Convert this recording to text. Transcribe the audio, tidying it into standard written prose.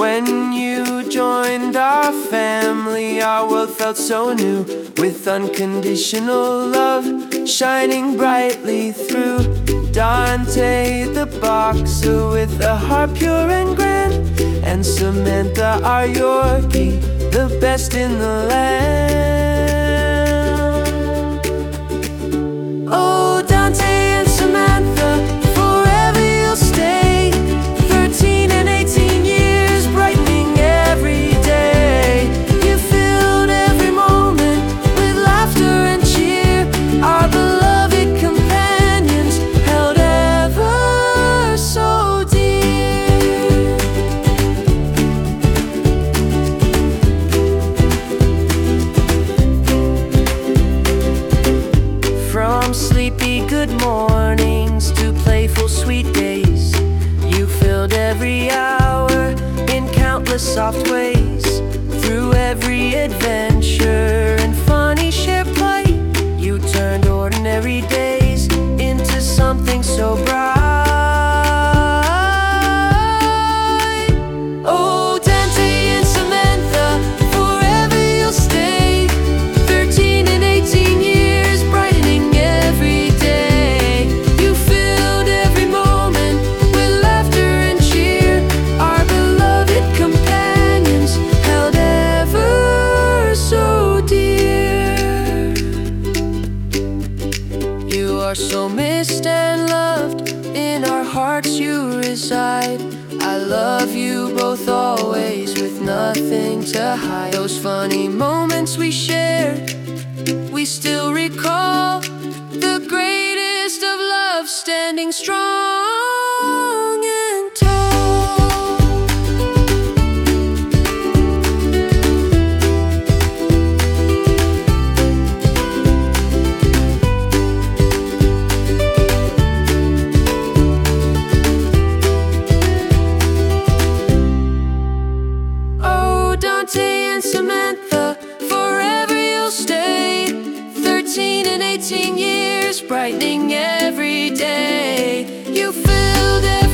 When you joined our family, our world felt so new, with unconditional love shining brightly through. Dante the boxer with a heart pure and grand, and Samantha our Yorkie, the best in the land. Oh, Dante and Samantha, forever you'll stay. 13 and 18 years, brightening every day. You filled every moment with laughter and cheer. Our beloved companions, held ever so dear. From sleepy good mornings to playful sweet days, you filled every hour in countless soft ways. Through every adventure and funny shared play, you turned ordinary days into something so bright. Oh, Dante and Samantha, forever you'll stay. 13 and 18 years, brightening every day. You filled every moment with laughter and cheer. Our beloved companions, held ever so dear. You are so missed and loved, in our hearts you reside. I love you both always, with nothing to hide. Those funny moments we shared, we still recall. The greatest of love, standing strong and tall. Oh, Dante and Samantha, forever you'll stay. 13 and 18 years, brightening every day. You filled every